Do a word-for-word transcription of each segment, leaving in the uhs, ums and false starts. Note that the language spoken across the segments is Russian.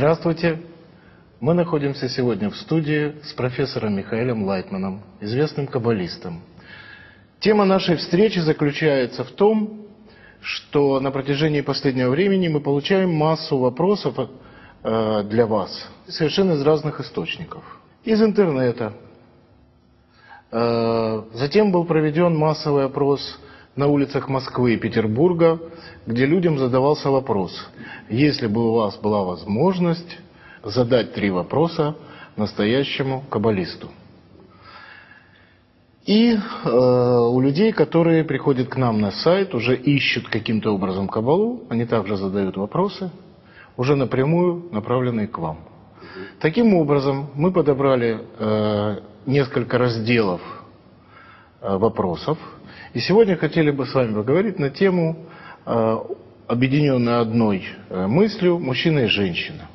Здравствуйте. Мы находимся сегодня в студии с профессором Михаэлем Лайтманом, известным каббалистом. Тема нашей встречи заключается в том, что на протяжении последнего времени мы получаем массу вопросов э, для вас, совершенно из разных источников. Из интернета. Э, затем был проведен массовый опрос на улицах Москвы и Петербурга, где людям задавался вопрос: если бы у вас была возможность задать три вопроса настоящему каббалисту. И э, у людей, которые приходят к нам на сайт, уже ищут каким-то образом каббалу, они также задают вопросы, уже напрямую направленные к вам. Таким образом, мы подобрали э, несколько разделов э, вопросов, и сегодня хотели бы с вами поговорить на тему, э, объединенную одной э, мыслью, мужчина и женщина.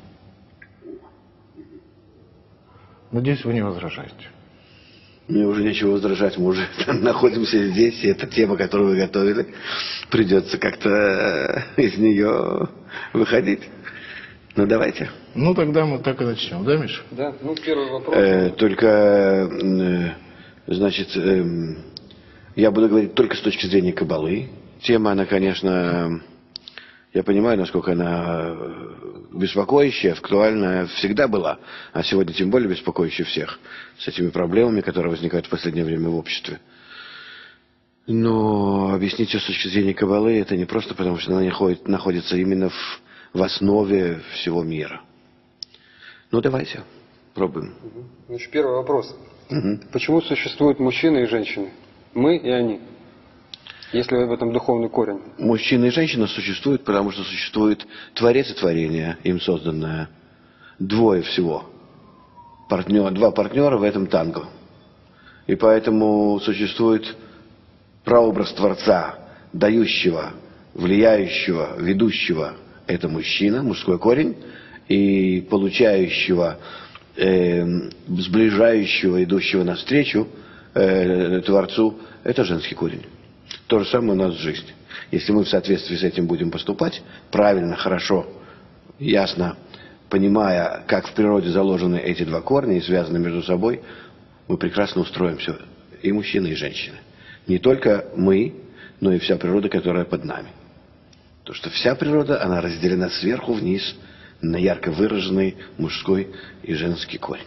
Надеюсь, вы не возражаете. Мне уже нечего возражать, мы уже находимся здесь, и эта тема, которую вы готовили, придется как-то из нее выходить. Ну, давайте. Ну, тогда мы так и начнем, да, Миша? Да, ну, первый вопрос. Э, только, э, значит, э, я буду говорить только с точки зрения каббалы. Тема, она, конечно, я понимаю, насколько она беспокоящая, актуальная всегда была, а сегодня тем более беспокоящая всех, с этими проблемами, которые возникают в последнее время в обществе. Но объяснить ее с точки зрения каббалы, это не просто потому, что она находит, находится именно в, в основе всего мира. Ну, давайте, пробуем. Значит, первый вопрос. Угу. Почему существуют мужчины и женщины? Мы и они. Если в этом духовный корень. Мужчина и женщина существуют, потому что существует Творец и творение, им созданное. Двое всего. Партнер, два партнера в этом танго. И поэтому существует прообраз Творца, дающего, влияющего, ведущего. Это мужчина, мужской корень. И получающего, э, сближающего, идущего навстречу э, Творцу, это женский корень. То же самое у нас в жизни. Если мы в соответствии с этим будем поступать, правильно, хорошо, ясно, понимая, как в природе заложены эти два корня и связаны между собой, мы прекрасно устроим все, и мужчины, и женщины. Не только мы, но и вся природа, которая под нами. Потому что вся природа, она разделена сверху вниз на ярко выраженный мужской и женский корень.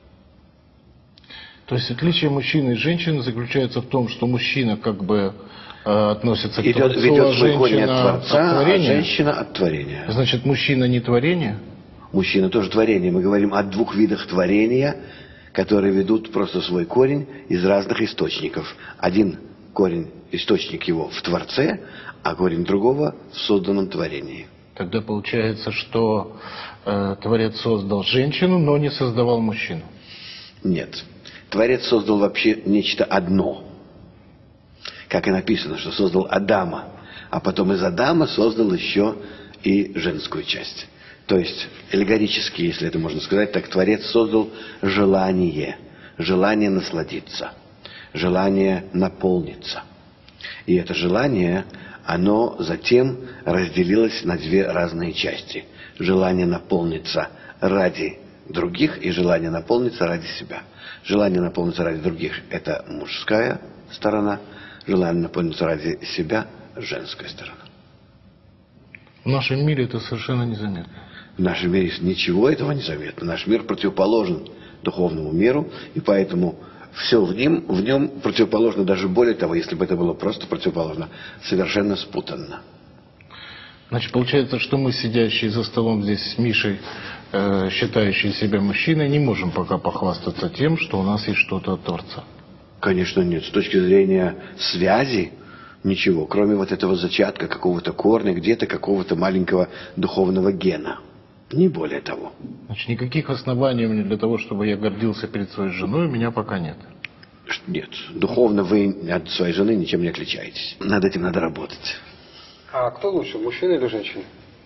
То есть отличие мужчины и женщины заключается в том, что мужчина как бы э, относится к Идет, Творцу, ведет а свой корень от женщина Творца, от а творения. женщина от творения. Значит, мужчина не творение? Мужчина тоже творение. Мы говорим о двух видах творения, которые ведут просто свой корень из разных источников. Один корень, источник его в Творце, а корень другого в созданном творении. Тогда получается, что э, Творец создал женщину, но не создавал мужчину. Нет. Творец создал вообще нечто одно. Как и написано, что создал Адама, а потом из Адама создал еще и женскую часть. То есть, аллегорически, если это можно сказать, так Творец создал желание, желание насладиться, желание наполниться. И это желание, оно затем разделилось на две разные части. Желание наполниться ради других и желание наполниться ради себя. Желание наполниться ради других – это мужская сторона, желание наполниться ради себя – женская сторона. В нашем мире это совершенно незаметно. В нашем мире ничего этого не заметно. Наш мир противоположен духовному миру, и поэтому все в нем, в нем противоположно, даже более того, если бы это было просто противоположно, совершенно спутанно. Значит, получается, что мы, сидящие за столом здесь с Мишей, э, считающие себя мужчиной, не можем пока похвастаться тем, что у нас есть что-то от Творца. Конечно, нет. С точки зрения связи, ничего, кроме вот этого зачатка, какого-то корня, где-то какого-то маленького духовного гена. Не более того. Значит, никаких оснований для того, чтобы я гордился перед своей женой, у меня пока нет. Нет. Духовно вы от своей жены ничем не отличаетесь. Над этим надо работать. А кто лучше, мужчина или женщина?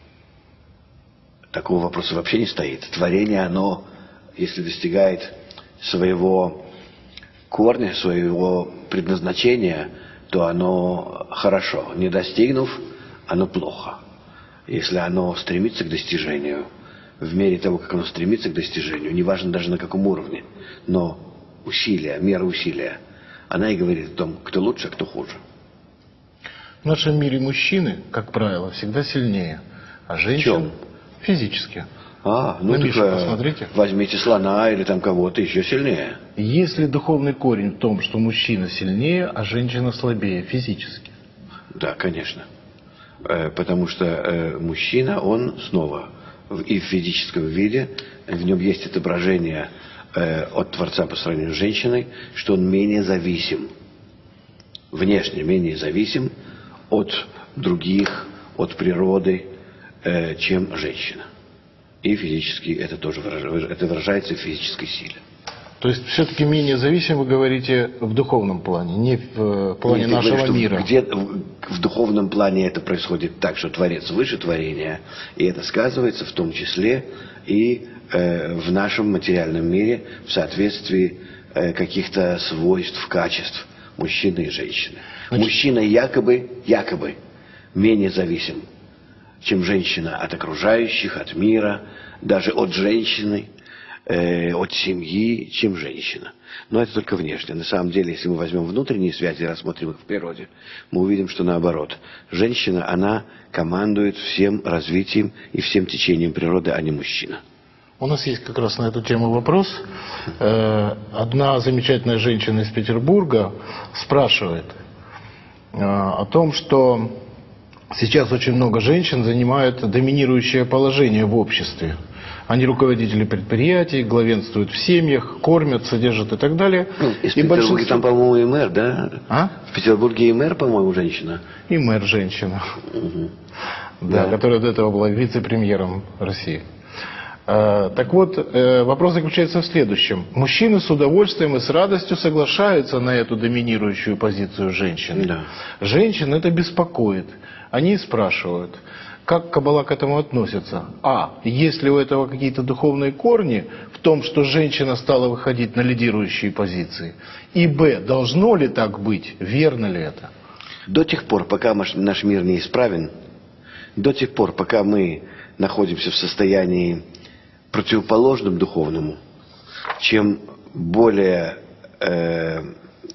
Такого вопроса вообще не стоит. Творение, оно, если достигает своего корня, своего предназначения, то оно хорошо. Не достигнув, оно плохо. Если оно стремится к достижению в мере того, как оно стремится к достижению, неважно даже на каком уровне, но усилия, мера усилия, она и говорит о том, кто лучше, а кто хуже. В нашем мире мужчины, как правило, всегда сильнее, а женщины физически. А, ну На так, Мишу э, посмотрите. возьмите слона или там кого-то еще сильнее. Есть ли духовный корень в том, что мужчина сильнее, а женщина слабее физически? Да, конечно. Э, Потому что э, мужчина, он снова в- и в физическом виде, в нем есть отображение э, от Творца по сравнению с женщиной, что он менее зависим, внешне менее зависим от других, от природы, э, чем женщина. И физически это тоже выражается, это выражается в физической силе. То есть все-таки менее зависим, вы говорите, в духовном плане, не в э, плане Нет, я нашего говорю, что мира. Где, в, в духовном плане это происходит так, что Творец выше творения, и это сказывается в том числе и э, в нашем материальном мире в соответствии э, каких-то свойств, качеств мужчины и женщины. Значит- Мужчина якобы, якобы менее зависим, чем женщина от окружающих, от мира, даже от женщины, э, от семьи, чем женщина. Но это только внешне. На самом деле, если мы возьмем внутренние связи и рассмотрим их в природе, мы увидим, что наоборот. Женщина, она командует всем развитием и всем течением природы, а не мужчина. У нас есть как раз на эту тему вопрос. Э, Одна замечательная женщина из Петербурга спрашивает э, о том, что сейчас очень много женщин занимают доминирующее положение в обществе. Они руководители предприятий, главенствуют в семьях, кормят, содержат и так далее. Ну, из И Петербурга большинство- там, по-моему, и мэр, да? А? В Петербурге и мэр, по-моему, женщина. И мэр женщина, Мгм. да, Да. которая до этого была вице-премьером России. Э, Так вот, э, вопрос заключается в следующем. Мужчины с удовольствием и с радостью соглашаются на эту доминирующую позицию женщины. Да. Женщин это беспокоит. Они спрашивают, как Каббала к этому относится. А, есть ли у этого какие-то духовные корни в том, что женщина стала выходить на лидирующие позиции? И Б, должно ли так быть? Верно ли это? До тех пор, пока маш- наш мир не исправен, до тех пор, пока мы находимся в состоянии противоположном духовному, чем более, э,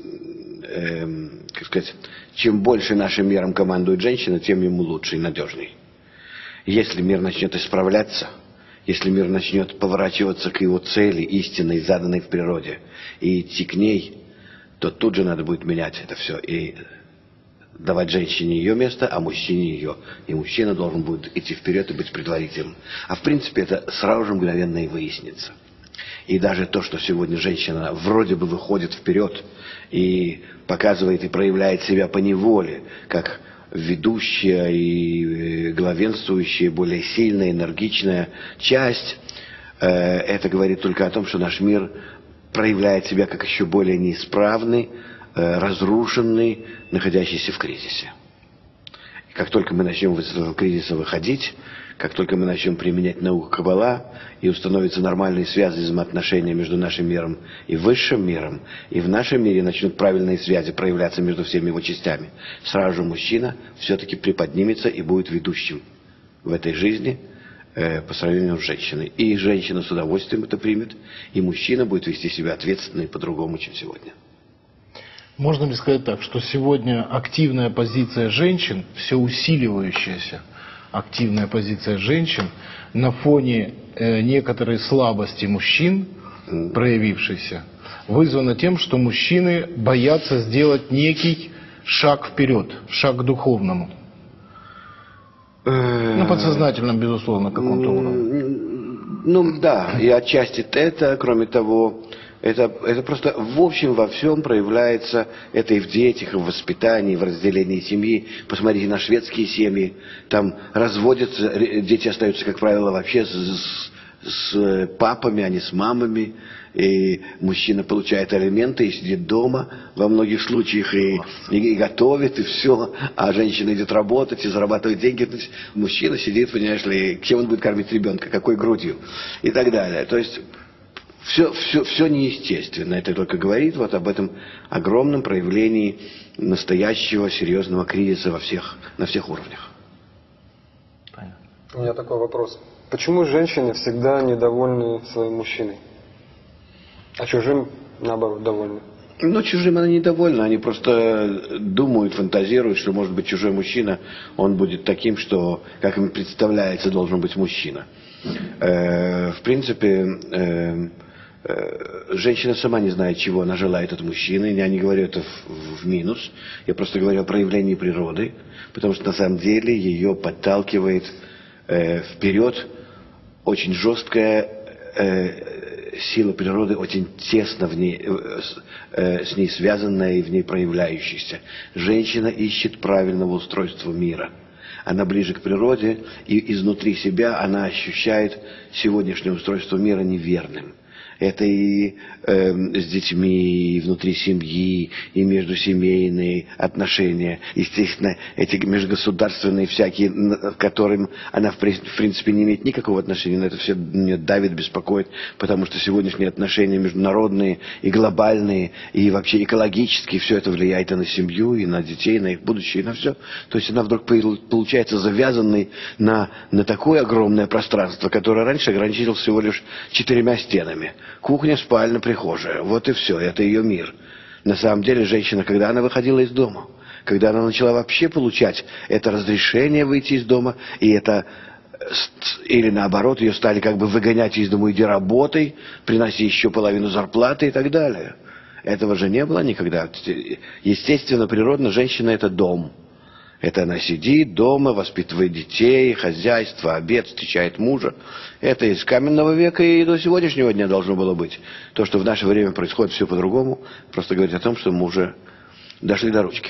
э, как сказать, чем больше нашим миром командует женщина, тем ему лучше и надежней. Если мир начнет исправляться, если мир начнет поворачиваться к его цели, истинной, заданной в природе, и идти к ней, то тут же надо будет менять это все и давать женщине ее место, а мужчине ее. И мужчина должен будет идти вперед и быть предварителем. А в принципе это сразу же мгновенно и выяснится. И даже то, что сегодня женщина вроде бы выходит вперед и показывает и проявляет себя по неволе, как ведущая и э, главенствующая, более сильная, энергичная часть, э, это говорит только о том, что наш мир проявляет себя как еще более неисправный, э, разрушенный, находящийся в кризисе. И как только мы начнем из этого кризиса выходить, как только мы начнем применять науку Каббала и установятся нормальные связи, взаимоотношения между нашим миром и высшим миром, и в нашем мире начнут правильные связи проявляться между всеми его частями, сразу же мужчина все-таки приподнимется и будет ведущим в этой жизни э, по сравнению с женщиной. И женщина с удовольствием это примет, и мужчина будет вести себя ответственно и по-другому, чем сегодня. Можно ли сказать так, что сегодня активная позиция женщин, все усиливающаяся активная позиция женщин на фоне э, некоторой слабости мужчин, проявившейся, вызвана тем, что мужчины боятся сделать некий шаг вперед, шаг к духовному? На подсознательном, безусловно, каком-то уровне. Ну да, и отчасти это, кроме того, это, это просто в общем во всем проявляется это и в детях, и в воспитании, и в разделении семьи. Посмотрите на шведские семьи, там разводятся, ре- дети остаются, как правило, вообще с, с- с папами, а не с мамами. И мужчина получает алименты и сидит дома во многих случаях и, и, и готовит, и все, а женщина идет работать и зарабатывает деньги. То есть мужчина сидит, понимаешь ли, кем он будет кормить ребенка, какой грудью и так далее. То есть все, все, все неестественно. Это только говорит вот об этом огромном проявлении настоящего серьезного кризиса во всех, на всех уровнях. У меня такой вопрос. Почему женщины всегда недовольны своим мужчиной, а чужим, наоборот, довольны? Ну, чужим она недовольна, они просто думают, фантазируют, что, может быть, чужой мужчина, он будет таким, что, как им представляется, должен быть мужчина. Э, в принципе, э, э, женщина сама не знает, чего она желает от мужчины. Я не говорю это в, в минус, я просто говорю о проявлении природы, потому что, на самом деле, ее подталкивает э, вперед очень жесткая э, сила природы, очень тесно в ней, э, э, с ней связанная и в ней проявляющаяся. Женщина ищет правильного устройства мира. Она ближе к природе, и изнутри себя она ощущает сегодняшнее устройство мира неверным. Это и э, с детьми, и внутри семьи, и междусемейные отношения. Естественно, эти межгосударственные всякие, к которым она, в принципе, не имеет никакого отношения. Но это все меня давит, беспокоит, потому что сегодняшние отношения международные и глобальные, и вообще экологические, все это влияет и на семью, и на детей, и на их будущее, и на все. То есть она вдруг получается завязанной на, на такое огромное пространство, которое раньше ограничивалось всего лишь четырьмя стенами. Кухня, спальня, прихожая. Вот и все. Это ее мир. На самом деле, женщина, когда она выходила из дома, когда она начала вообще получать это разрешение выйти из дома, и это, или наоборот, ее стали как бы выгонять из дома, иди работай, приноси еще половину зарплаты и так далее. Этого же не было никогда. Естественно, природно, женщина – это дом. Это она сидит дома, воспитывает детей, хозяйство, обед, встречает мужа. Это из каменного века и до сегодняшнего дня должно было быть. То, что в наше время происходит все по-другому, просто говорит о том, что мы уже дошли до ручки.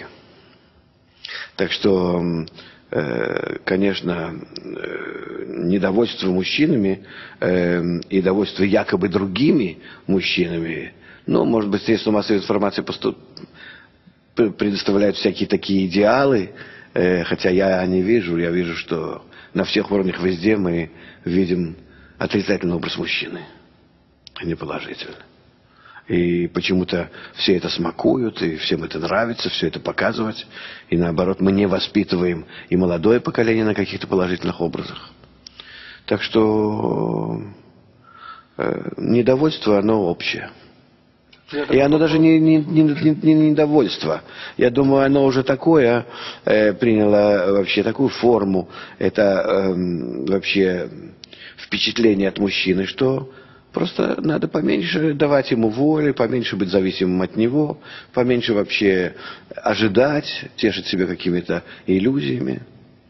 Так что, э, конечно, э, недовольство мужчинами э, и довольство якобы другими мужчинами, ну, может быть, средства массовой информации поступ... предоставляют всякие такие идеалы, хотя я не вижу, я вижу, что на всех уровнях везде мы видим отрицательный образ мужчины, а не положительный. И почему-то все это смакуют, и всем это нравится, все это показывать. И наоборот, мы не воспитываем и молодое поколение на каких-то положительных образах. Так что э, недовольство, оно общее. И оно даже не, не, не, не недовольство. Я думаю, оно уже такое э, приняло вообще такую форму. Это э, вообще впечатление от мужчины, что просто надо поменьше давать ему воли, поменьше быть зависимым от него, поменьше вообще ожидать, тешить себя какими-то иллюзиями.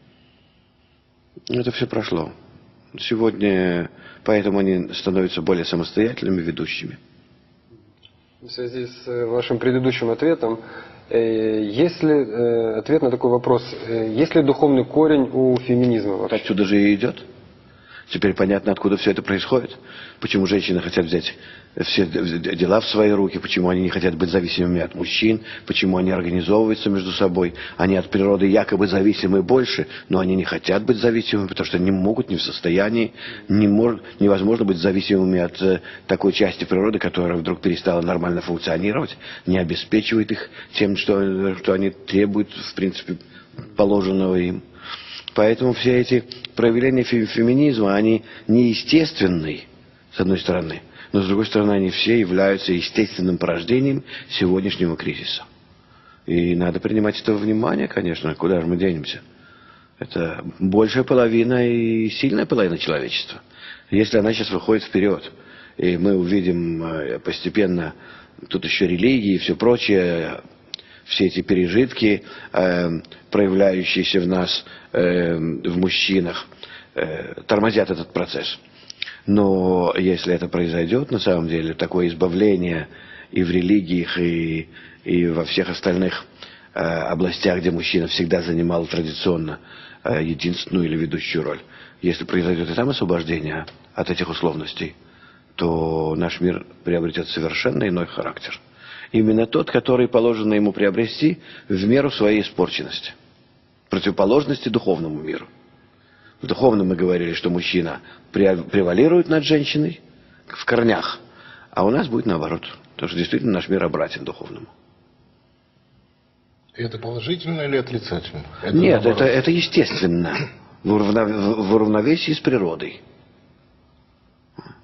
Это все прошло. Сегодня поэтому они становятся более самостоятельными, ведущими. В связи с вашим предыдущим ответом, есть ли ответ на такой вопрос, есть ли духовный корень у феминизма вообще? Отсюда же и идет. Теперь понятно, откуда все это происходит. Почему женщины хотят взять все дела в свои руки, почему они не хотят быть зависимыми от мужчин, почему они организовываются между собой. Они от природы якобы зависимы больше, но они не хотят быть зависимыми, потому что не могут, не в состоянии, не мож, невозможно быть зависимыми от э, такой части природы, которая вдруг перестала нормально функционировать, не обеспечивает их тем, что, что они требуют, в принципе, положенного им. Поэтому все эти проявления феминизма, они неестественны, с одной стороны, но с другой стороны, они все являются естественным порождением сегодняшнего кризиса. И надо принимать это во внимание, конечно, куда же мы денемся. Это большая половина и сильная половина человечества. Если она сейчас выходит вперед, и мы увидим постепенно, тут еще религии и все прочее, все эти пережитки, э, проявляющиеся в нас, э, в мужчинах, э, тормозят этот процесс. Но если это произойдет, на самом деле, такое избавление и в религиях, и, и во всех остальных э, областях, где мужчина всегда занимал традиционно э, единственную или ведущую роль, если произойдет и там освобождение от этих условностей, то наш мир приобретет совершенно иной характер. Именно тот, который положено ему приобрести в меру своей испорченности. Противоположности духовному миру. В духовном мы говорили, что мужчина превалирует над женщиной в корнях, а у нас будет наоборот. Потому что действительно наш мир обратен духовному. Это положительно или отрицательно? Это Нет, это, это естественно. В, уравнов... в уравновесии с природой.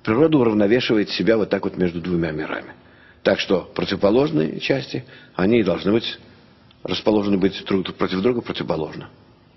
Природа уравновешивает себя вот так вот между двумя мирами. Так что противоположные части, они должны быть расположены быть друг против друга противоположно.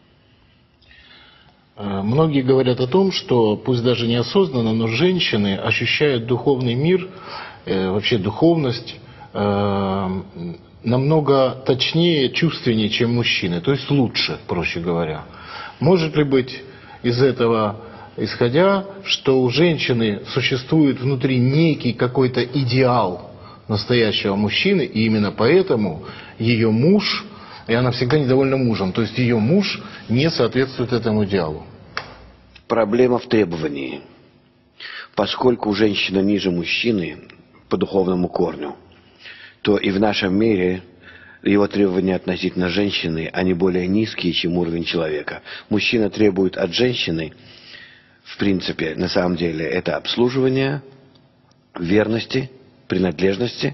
Многие говорят о том, что, пусть даже неосознанно, но женщины ощущают духовный мир, э, вообще духовность, э, намного точнее, чувственнее, чем мужчины, то есть лучше, проще говоря. Может ли быть из этого исходя, что у женщины существует внутри некий какой-то идеал настоящего мужчины, и именно поэтому ее муж, и она всегда недовольна мужем, то есть ее муж не соответствует этому идеалу? Проблема в требовании. Поскольку женщина ниже мужчины по духовному корню, то и в нашем мире его требования относительно женщины, они более низкие, чем уровень человека. Мужчина требует от женщины, в принципе, на самом деле, это обслуживание, верности, принадлежности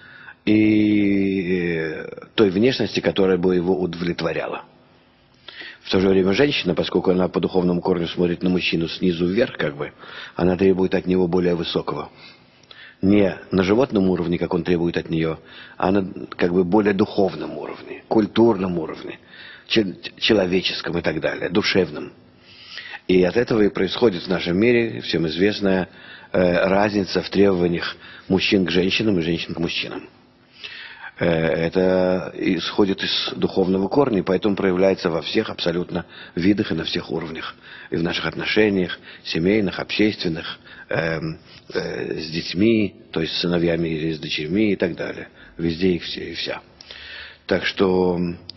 и той внешности, которая бы его удовлетворяла. В то же время женщина, поскольку она по духовному корню смотрит на мужчину снизу вверх, как бы, она требует от него более высокого. Не на животном уровне, как он требует от нее, а на как бы более духовном уровне, культурном уровне, человеческом и так далее, душевном. И от этого и происходит в нашем мире, всем известная, э, разница в требованиях мужчин к женщинам и женщин к мужчинам. Э, это исходит из духовного корня, и поэтому проявляется во всех абсолютно видах и на всех уровнях. И в наших отношениях, семейных, общественных, э, э, с детьми, то есть с сыновьями или с дочерьми и так далее. Везде и все, и вся. Так что...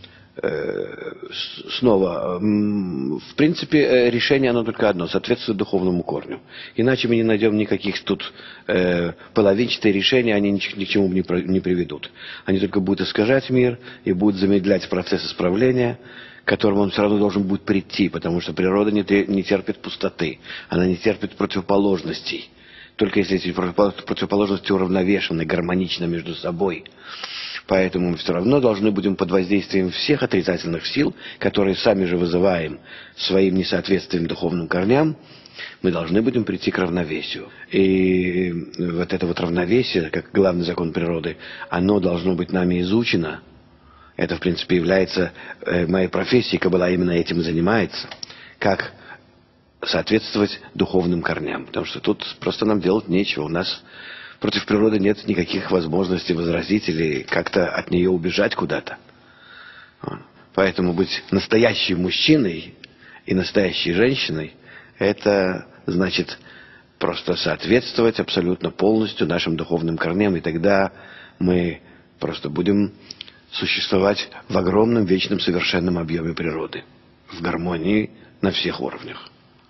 Снова, в принципе, решение оно только одно, соответствует духовному корню. Иначе мы не найдем никаких тут э, половинчатые решения, они ни, ни к чему не, не приведут. Они только будут искажать мир и будут замедлять процесс исправления, к которому он все равно должен будет прийти, потому что природа не, не терпит пустоты, она не терпит противоположностей. Только если эти противоположности уравновешены, гармонично между собой. Поэтому мы все равно должны будем под воздействием всех отрицательных сил, которые сами же вызываем своим несоответствием духовным корням, мы должны будем прийти к равновесию. И вот это вот равновесие, как главный закон природы, оно должно быть нами изучено. Это, в принципе, является моей профессией, Каббала именно этим и занимается. Как соответствовать духовным корням. Потому что тут просто нам делать нечего. У нас... Против природы нет никаких возможностей возразить или как-то от нее убежать куда-то. Поэтому быть настоящим мужчиной и настоящей женщиной, это значит просто соответствовать абсолютно полностью нашим духовным корням, и тогда мы просто будем существовать в огромном, вечном, совершенном объеме природы, в гармонии на всех уровнях.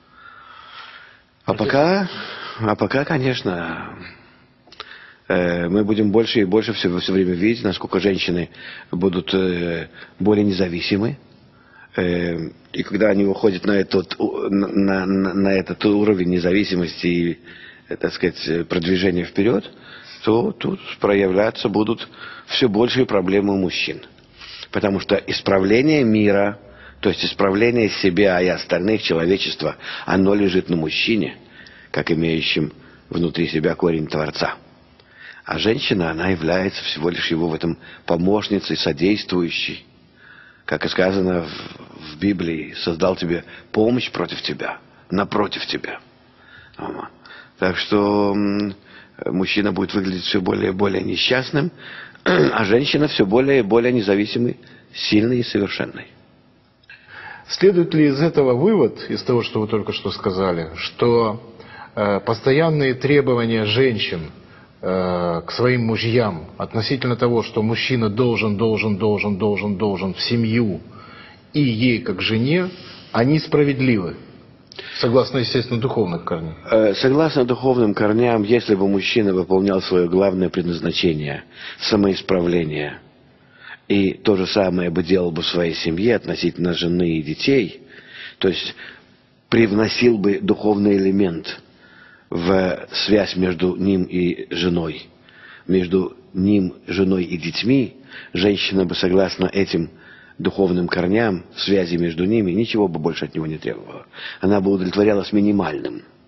А пока, а пока, конечно... мы будем больше и больше все, все время видеть, насколько женщины будут более независимы. И когда они выходят на этот, на, на, на этот уровень независимости и, так сказать, продвижения вперед, то тут проявляться будут все большие проблемы у мужчин. Потому что исправление мира, то есть исправление себя и остальных человечества, оно лежит на мужчине, как имеющем внутри себя корень Творца. А женщина, она является всего лишь его в этом помощницей, содействующей. Как и сказано в, в Библии, создал тебе помощь против тебя, напротив тебя. Так что мужчина будет выглядеть все более и более несчастным, а женщина все более и более независимой, сильной и совершенной. Следует ли из этого вывод, из того, что вы только что сказали, что э, постоянные требования женщин к своим мужьям относительно того, что мужчина должен, должен, должен, должен, должен в семью и ей как жене, они справедливы, согласно, естественно, духовных корням? Согласно духовным корням, если бы мужчина выполнял свое главное предназначение, самоисправление, и то же самое бы делал бы в своей семье относительно жены и детей, то есть привносил бы духовный элемент в связь между ним и женой, между ним, женой и детьми, женщина бы, согласно этим духовным корням, связи между ними, ничего бы больше от него не требовала. Она бы удовлетворялась минимальным.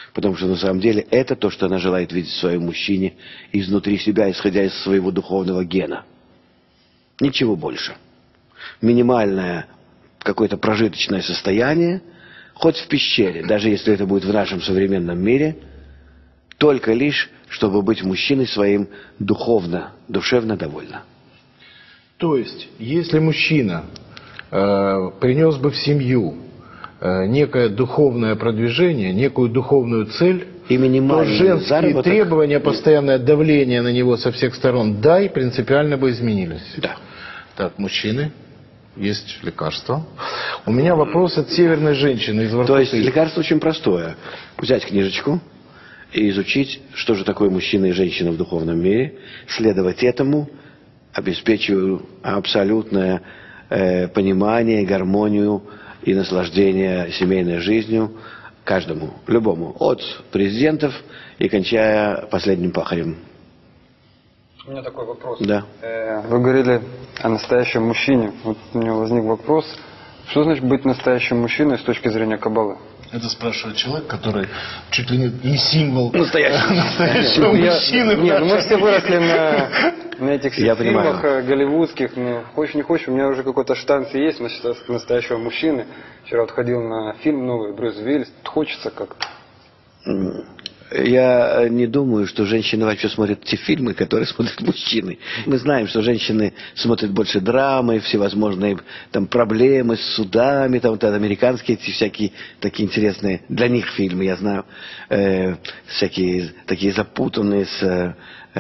Потому что на самом деле это то, что она желает видеть в своем мужчине изнутри себя, исходя из своего духовного гена. Ничего больше. Минимальное какое-то прожиточное состояние, хоть в пещере, даже если это будет в нашем современном мире, только лишь, чтобы быть мужчиной своим духовно, душевно довольно. То есть, если мужчина э, принес бы в семью э, некое духовное продвижение, некую духовную цель, И то минимальный женские заработок... требования, постоянное давление на него со всех сторон, да, и принципиально бы изменились. Да. Так, мужчины, есть лекарство. У меня вопрос от северной женщины из Воркуты. То есть лекарство очень простое. Взять книжечку и изучить, что же такое мужчина и женщина в духовном мире, следовать этому, обеспечиваю абсолютное э, понимание, гармонию и наслаждение семейной жизнью каждому, любому, от президентов и кончая последним пахарем. У меня такой вопрос. Да. Э, Вы говорили о настоящем мужчине. Вот у меня возник вопрос. Что значит быть настоящим мужчиной с точки зрения Каббалы? Это спрашивает человек, который чуть ли не символ Настоящий. настоящего Ну, я- мужчины. Нет, ну мы все выросли на, на этих Я всех фильмах понимаю. э, голливудских. Ну, хочешь не хочешь, у меня уже какой-то штанц есть насчет настоящего мужчины. Вчера вот ходил на фильм новый, Брюс Уиллис. Хочется как-то. Я не думаю, что женщины вообще смотрят те фильмы, которые смотрят мужчины. Мы знаем, что женщины смотрят больше драмы, всевозможные там проблемы с судами, там вот американские эти всякие такие интересные для них фильмы, я знаю, э, всякие такие запутанные с э,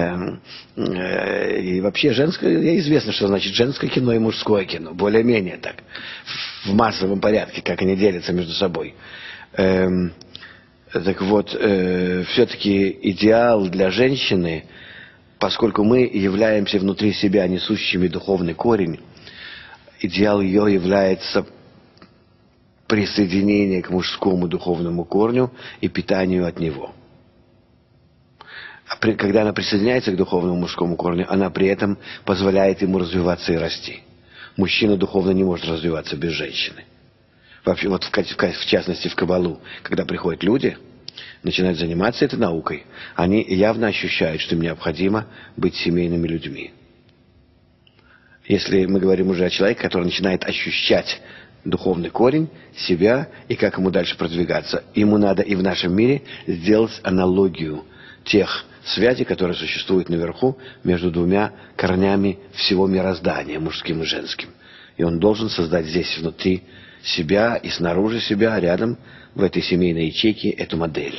э, и вообще женское, известно, что значит женское кино и мужское кино, более-менее так, в массовом порядке, как они делятся между собой. Эм, Так вот, э, все-таки идеал для женщины, поскольку мы являемся внутри себя несущими духовный корень, идеал ее является присоединение к мужскому духовному корню и питанию от него. А при, когда она присоединяется к духовному мужскому корню, она при этом позволяет ему развиваться и расти. Мужчина духовно не может развиваться без женщины. Вообще, вот в, в частности в Каббалу, когда приходят люди, начинают заниматься этой наукой, они явно ощущают, что им необходимо быть семейными людьми. Если мы говорим уже о человеке, который начинает ощущать духовный корень, себя и как ему дальше продвигаться, ему надо и в нашем мире сделать аналогию тех связей, которые существуют наверху между двумя корнями всего мироздания, мужским и женским. И он должен создать здесь внутри себя и снаружи себя, рядом, в этой семейной ячейке, эту модель.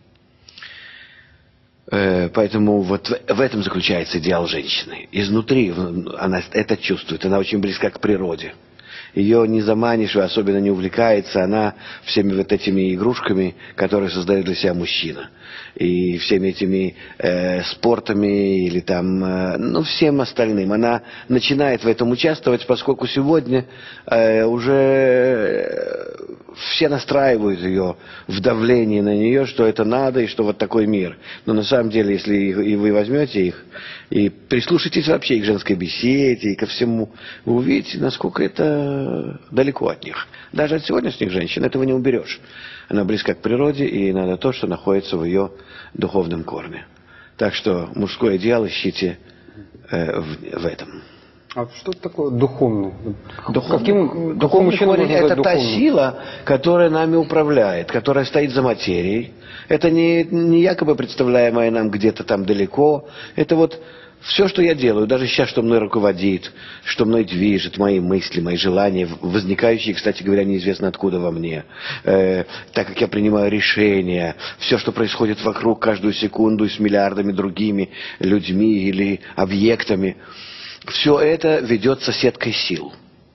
Поэтому вот в этом заключается идеал женщины. Изнутри она это чувствует, она очень близка к природе. Ее не заманишь, особенно не увлекается она всеми вот этими игрушками, которые создает для себя мужчина. И всеми этими э, спортами или там, э, ну, всем остальным. Она начинает в этом участвовать, поскольку сегодня э, уже все настраивают ее в давлении на нее, что это надо и что вот такой мир. Но на самом деле, если и вы возьмете их и прислушайтесь вообще и к женской беседе, и ко всему, вы увидите, насколько это далеко от них. Даже от сегодняшних женщин этого не уберешь. Она близка к природе, и надо то, что находится в ее духовном корне. Так что мужской идеал ищите э, в, в этом. А что такое духовный? Духовный, Каким, духовный мужчину корень – можно это назвать та духовным? сила, которая нами управляет, которая стоит за материей. Это не, не якобы представляемое нам где-то там далеко. Это вот все, что я делаю, даже сейчас, что мной руководит, что мной движет, мои мысли, мои желания, возникающие, кстати говоря, неизвестно откуда во мне, э, так как я принимаю решения, все, что происходит вокруг каждую секунду с миллиардами другими людьми или объектами, все это ведется сеткой сил.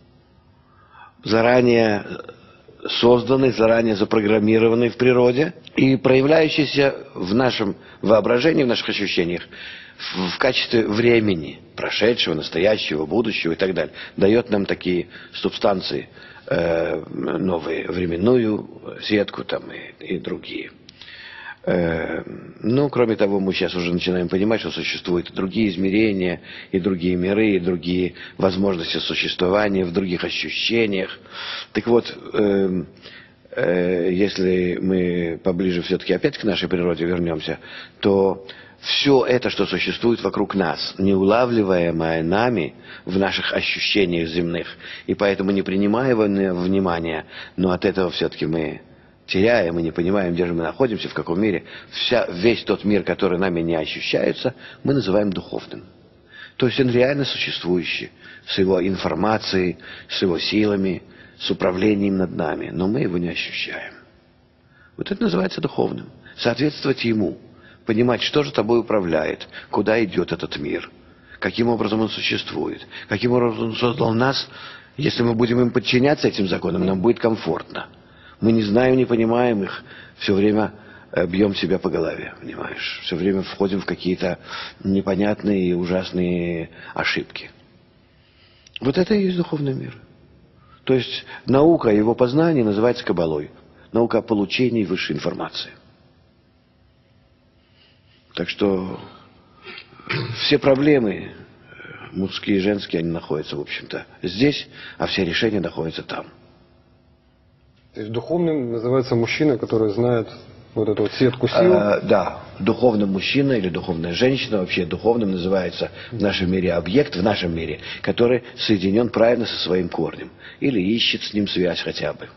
Заранее созданной, заранее запрограммированной в природе и проявляющейся в нашем воображении, в наших ощущениях в качестве времени, прошедшего, настоящего, будущего и так далее, дает нам такие субстанции, э, новые, временную сетку там и, и другие. Э, ну, кроме того, мы сейчас уже начинаем понимать, что существуют и другие измерения, и другие миры, и другие возможности существования в других ощущениях. Так вот, э, э, если мы поближе все-таки опять к нашей природе вернемся, то все это, что существует вокруг нас, неулавливаемое нами в наших ощущениях земных, и поэтому не принимаемое внимание, но от этого все-таки мы теряем и не понимаем, где же мы находимся, в каком мире. Вся, весь тот мир, который нами не ощущается, мы называем духовным. То есть он реально существующий, с его информацией, с его силами, с управлением над нами, но мы его не ощущаем. Вот это называется духовным. Соответствовать ему. Понимать, что же тобой управляет, куда идет этот мир, каким образом он существует, каким образом он создал нас. Если мы будем им подчиняться, этим законам, нам будет комфортно. Мы не знаем, не понимаем их, все время бьем себя по голове, понимаешь? Все время входим в какие-то непонятные и ужасные ошибки. Вот это и есть духовный мир. То есть наука его познания называется кабалой. Наука о получении высшей информации. Так что все проблемы, мужские и женские, они находятся, в общем-то, здесь, а все решения находятся там. То есть духовным называется мужчина, который знает вот эту вот сетку сил? А, да, духовным мужчина или духовная женщина, вообще духовным называется в нашем мире объект, в нашем мире, который соединен правильно со своим корнем. Или ищет с ним связь хотя бы.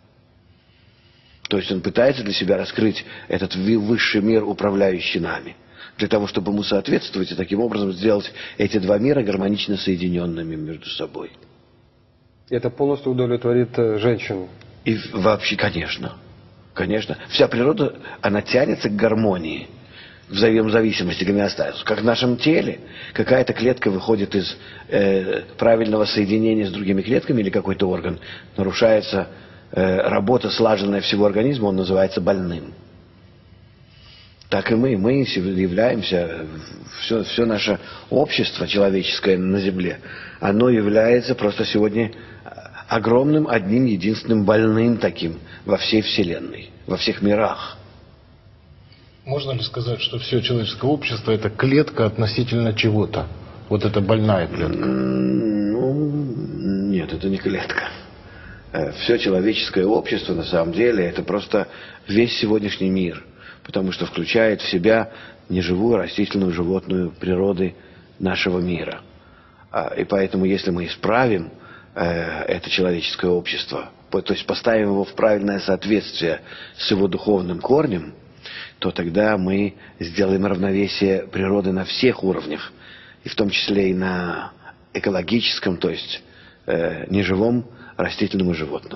То есть он пытается для себя раскрыть этот высший мир, управляющий нами, для того, чтобы ему соответствовать и таким образом сделать эти два мира гармонично соединенными между собой. Это полностью удовлетворит женщину? И вообще, конечно, конечно. Вся природа, она тянется к гармонии, в взаимозависимости, к гомеостазу. Как в нашем теле какая-то клетка выходит из э, правильного соединения с другими клетками или какой-то орган, нарушается работа, слаженная всего организма, он называется больным. Так и мы. Мы являемся, все, все наше общество человеческое на Земле, оно является просто сегодня огромным, одним, единственным больным таким во всей Вселенной, во всех мирах. Можно ли сказать, что все человеческое общество – это клетка относительно чего-то? Вот это больная клетка? Ну, нет, это не клетка. Все человеческое общество, на самом деле, это просто весь сегодняшний мир, потому что включает в себя неживую растительную, животную природы нашего мира. И поэтому, если мы исправим это человеческое общество, то есть поставим его в правильное соответствие с его духовным корнем, то тогда мы сделаем равновесие природы на всех уровнях, и в том числе и на экологическом, то есть неживом, растительным и животным.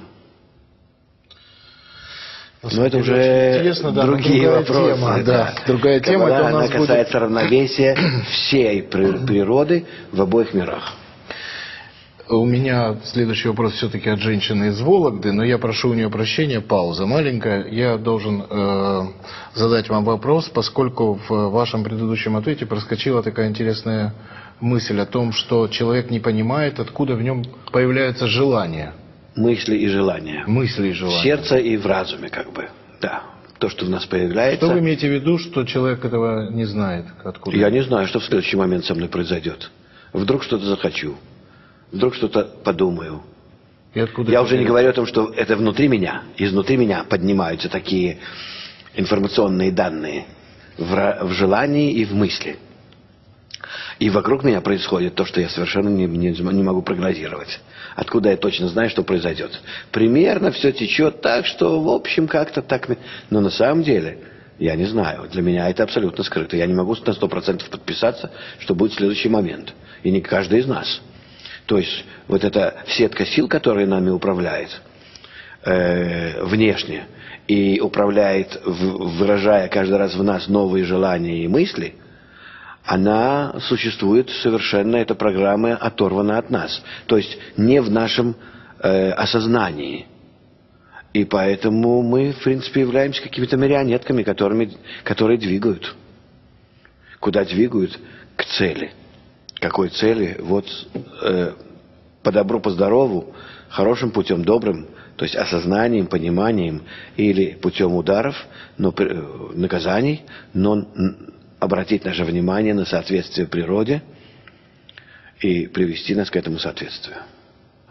Но это уже интересно, да, другие вопросы. Тема, да, другая тема. Когда это у она нас касается будет... равновесия всей природы в обоих мирах. У меня следующий вопрос все-таки от женщины из Вологды, но я прошу у нее прощения, пауза маленькая. Я должен э, задать вам вопрос, поскольку в вашем предыдущем ответе проскочила такая интересная мысль о том, что человек не понимает, откуда в нем появляется желание. Мысли и желания. Мысли и желания. В сердце и в разуме, как бы. Да. То, что в нас появляется. Что вы имеете в виду, что человек этого не знает? Откуда? Я не знаю, что в следующий момент со мной произойдет. Вдруг что-то захочу. Вдруг что-то подумаю. И откуда Я уже не говорю о том, что это внутри меня. Изнутри меня поднимаются такие информационные данные в, в желании и в мысли. И вокруг меня происходит то, что я совершенно не, не, не могу прогнозировать. Откуда я точно знаю, что произойдет. Примерно все течет так, что в общем как-то так. Но на самом деле я не знаю. Для меня это абсолютно скрыто. Я не могу на сто процентов подписаться, что будет в следующий момент. И не каждый из нас. То есть вот эта сетка сил, которая нами управляет э, внешне и управляет, в, выражая каждый раз в нас новые желания и мысли, она существует совершенно, эта программа оторвана от нас. То есть не в нашем э, осознании. И поэтому мы, в принципе, являемся какими-то марионетками, которыми, которые двигают. Куда двигают? К цели. Какой цели? Вот э, по добру, по здорову, хорошим путем, добрым, то есть осознанием, пониманием, или путем ударов, но, э, наказаний, но обратить наше внимание на соответствие природе и привести нас к этому соответствию.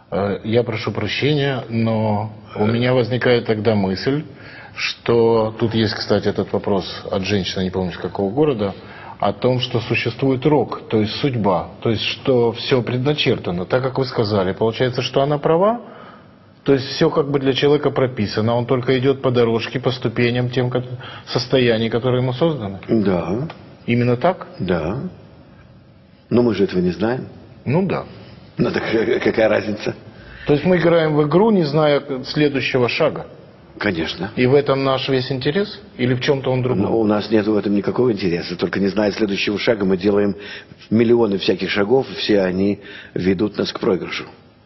Э, Я прошу прощения, но у меня возникает тогда мысль, что тут есть, кстати, этот вопрос от женщины, не помню с какого города, о том, что существует рок, то есть судьба, то есть что все предначертано. Так как вы сказали, получается, что она права, то есть все как бы для человека прописано, он только идет по дорожке, по ступеням, тем ко- состояний, которые ему созданы. Да, Именно так? да. Но мы же этого не знаем. Ну да. Ну так какая разница? То есть мы играем в игру, не зная следующего шага. Конечно. И в этом наш весь интерес? Или в чем-то он другой? Но у нас нет в этом никакого интереса. Только не зная следующего шага, мы делаем миллионы всяких шагов, и все они ведут нас к проигрышу.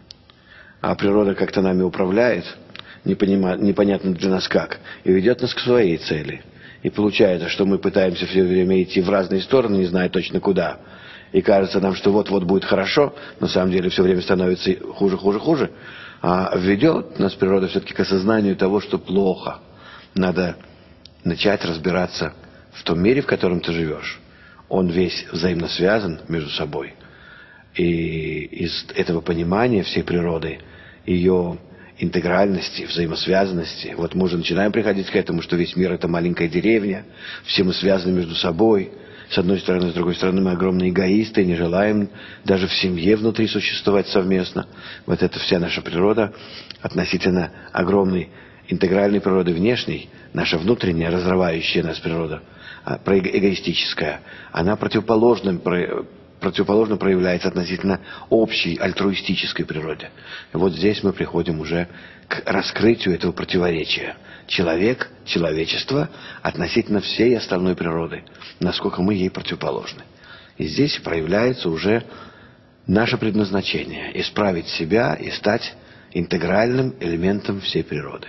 А природа как-то нами управляет, не понима- непонятно для нас как, и ведет нас к своей цели. И получается, что мы пытаемся все время идти в разные стороны, не зная точно куда. И кажется нам, что вот-вот будет хорошо, на самом деле все время становится хуже, хуже, хуже. А ведет нас природа все-таки к осознанию того, что плохо. Надо начать разбираться в том мире, в котором ты живешь. Он весь взаимно связан между собой. И из этого понимания всей природы, ее интегральности, взаимосвязанности, вот мы уже начинаем приходить к этому, что весь мир — это маленькая деревня, все мы связаны между собой. С одной стороны, с другой стороны, мы огромные эгоисты, не желаем даже в семье внутри существовать совместно. Вот это вся наша природа относительно огромной интегральной природы внешней, наша внутренняя, разрывающая нас природа, эгоистическая, она противоположным, противоположно проявляется относительно общей альтруистической природе. И вот здесь мы приходим уже к раскрытию этого противоречия. Человек, человечество относительно всей остальной природы, насколько мы ей противоположны. И здесь проявляется уже наше предназначение – исправить себя и стать интегральным элементом всей природы.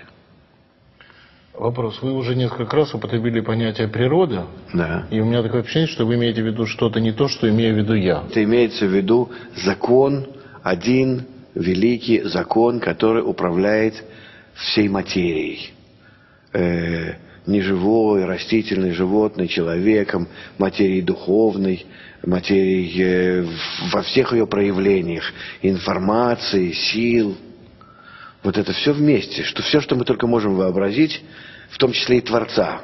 Вопрос. Вы уже несколько раз употребили понятие «природа». Да. И у меня такое ощущение, что вы имеете в виду что-то не то, что имею в виду я. Это имеется в виду закон, один великий закон, который управляет всей материей. Э, неживой, растительной, животной, человеком, материей духовной, материей э, во всех ее проявлениях, информации, сил. Вот это все вместе, что все, что мы только можем вообразить, в том числе и Творца,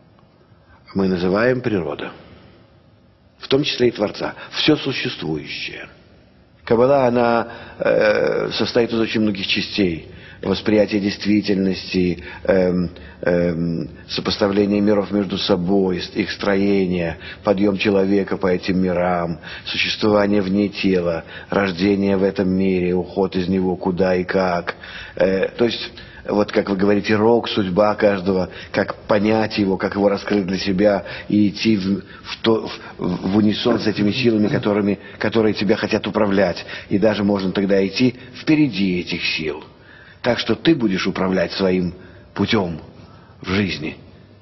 мы называем природа. В том числе и Творца. Все существующее. Каббала, она э, состоит из очень многих частей. Восприятие действительности, эм, эм, сопоставление миров между собой, их строение, подъем человека по этим мирам, существование вне тела, рождение в этом мире, уход из него куда и как. Э, то есть, вот как вы говорите, рок, судьба каждого, как понять его, как его раскрыть для себя и идти в, в, то, в, в унисон с этими силами, которыми, которые тебя хотят управлять. И даже можно тогда идти впереди этих сил. Так что ты будешь управлять своим путем в жизни,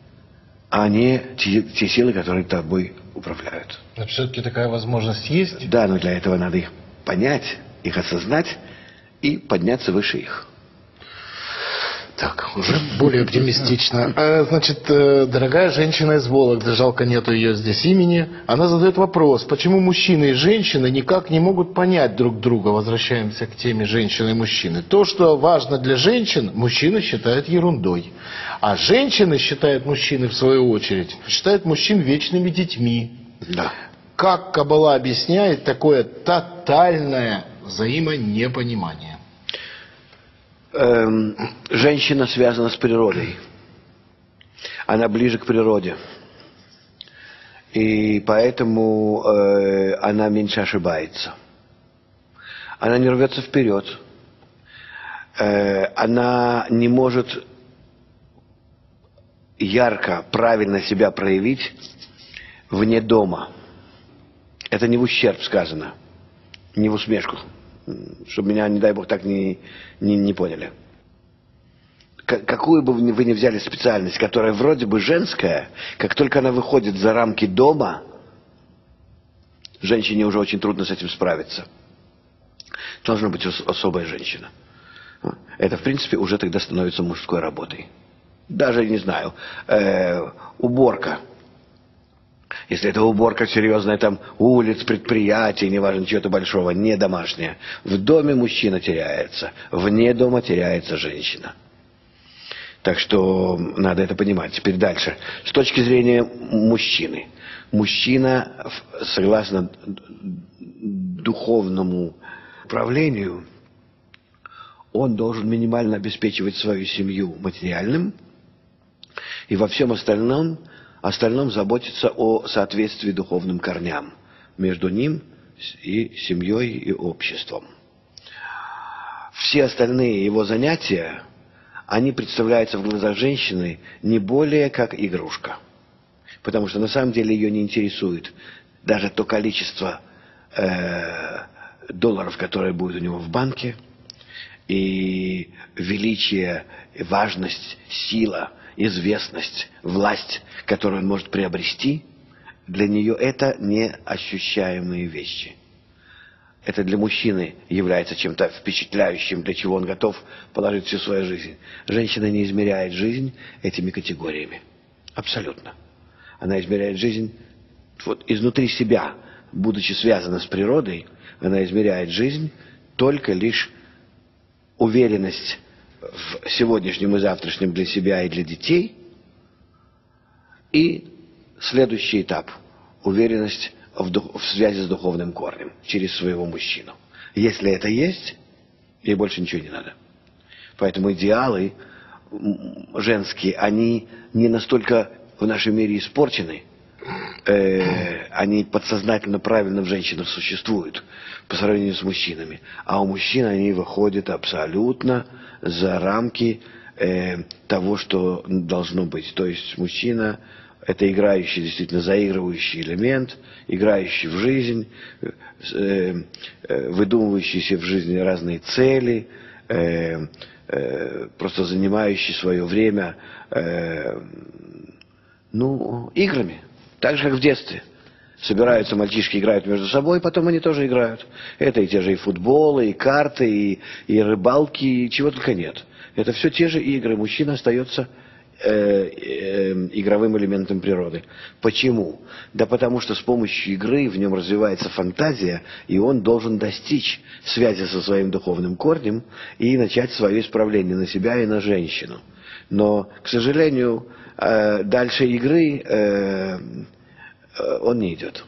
а не те, те силы, которые тобой управляют. Но все-таки такая возможность есть? Да, но для этого надо их понять, их осознать и подняться выше их. Так, уже более оптимистично. А, значит, э, дорогая женщина из Вологды, жалко нету ее здесь имени, она задает вопрос, почему мужчины и женщины никак не могут понять друг друга. Возвращаемся к теме женщины и мужчины. То, что важно для женщин, мужчины считают ерундой. А женщины считают мужчины, в свою очередь, считают мужчин вечными детьми. Да. Как Каббала объясняет такое тотальное взаимонепонимание? Эм, женщина связана с природой. Она ближе к природе. И поэтому э, она меньше ошибается. Она не рвется вперед. Э, она не может ярко, правильно себя проявить вне дома. Это не в ущерб сказано, не в усмешку. Чтобы меня, не дай бог, так не, не, не поняли. К- какую бы вы ни взяли специальность, которая вроде бы женская, как только она выходит за рамки дома, женщине уже очень трудно с этим справиться. Должна быть ос- особая женщина. Это, в принципе, уже тогда становится мужской работой. Даже, не знаю, э, уборка. Если это уборка серьезная, там, улиц, предприятий, неважно, чего-то большого, не домашняя. В доме мужчина теряется, вне дома теряется женщина. Так что надо это понимать. Теперь дальше. С точки зрения мужчины. Мужчина, согласно духовному управлению, он должен минимально обеспечивать свою семью материальным и во всем остальном, остальном заботиться о соответствии духовным корням между ним и семьей и обществом. Все остальные его занятия, они представляются в глазах женщины не более как игрушка. Потому что на самом деле ее не интересует даже то количество э, долларов, которое будет у него в банке, и величие, важность, сила, известность, власть, которую он может приобрести. Для нее это неощущаемые вещи. Это для мужчины является чем-то впечатляющим, для чего он готов положить всю свою жизнь. Женщина не измеряет жизнь этими категориями. Абсолютно. Она измеряет жизнь вот изнутри себя, будучи связана с природой, она измеряет жизнь только лишь уверенность в сегодняшнем и завтрашнем для себя и для детей. И следующий этап – уверенность в, дух, в связи с духовным корнем через своего мужчину. Если это есть, ей больше ничего не надо. Поэтому идеалы женские, они не настолько в нашем мире испорчены, э, они подсознательно правильно в женщинах существуют по сравнению с мужчинами. А у мужчин они выходят абсолютно за рамки э, того, что должно быть. То есть мужчина – это играющий, действительно заигрывающий элемент, играющий в жизнь, э, э, выдумывающий в жизни разные цели, э, э, просто занимающий свое время э, ну, играми. Так же, как в детстве. Собираются мальчишки, играют между собой, потом они тоже играют. Это и те же и футболы, и карты, и, и рыбалки, и чего только нет. Это все те же игры. Мужчина остается э, э, игровым элементом природы. Почему? Да потому что с помощью игры в нем развивается фантазия, и он должен достичь связи со своим духовным корнем и начать свое исправление на себя и на женщину. Но, к сожалению, э, дальше игры э, он не идет.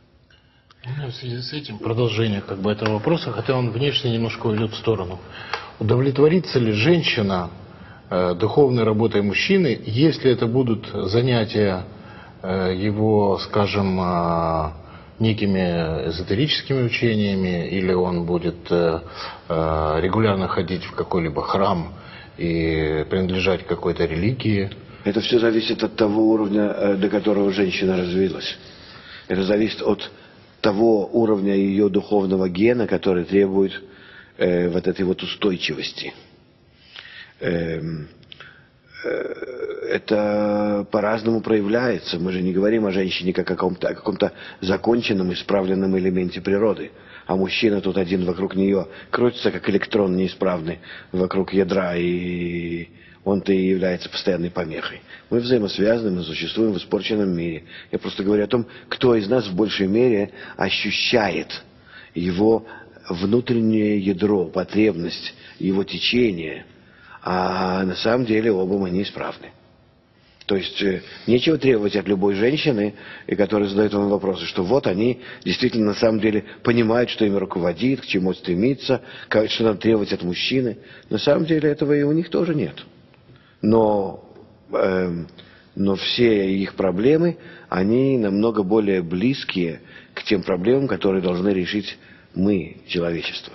В связи с этим продолжение как бы этого вопроса, хотя он внешне немножко уйдет в сторону. Удовлетворится ли женщина э, духовной работой мужчины, если это будут занятия э, его, скажем, э, некими эзотерическими учениями, или он будет э, э, регулярно ходить в какой-либо храм и принадлежать какой-то религии? Это все зависит от того уровня, до которого женщина развилась. Это зависит от того уровня ее духовного гена, который требует э, вот этой вот устойчивости. Э, э, это по-разному проявляется. Мы же не говорим о женщине как о каком-то, о каком-то законченном, исправленном элементе природы. А мужчина тут один вокруг нее крутится, как электрон неисправный вокруг ядра, и он-то и является постоянной помехой. Мы взаимосвязаны, мы существуем в испорченном мире. Я просто говорю о том, кто из нас в большей мере ощущает его внутреннее ядро, потребность, его течение. А на самом деле оба мы неисправны. То есть э, нечего требовать от любой женщины, и которая задает вам вопросы, что вот они действительно на самом деле понимают, что ими руководит, к чему стремиться, как, что надо требовать от мужчины. На самом деле этого и у них тоже нет. Но, э, но все их проблемы, они намного более близкие к тем проблемам, которые должны решить мы, человечество.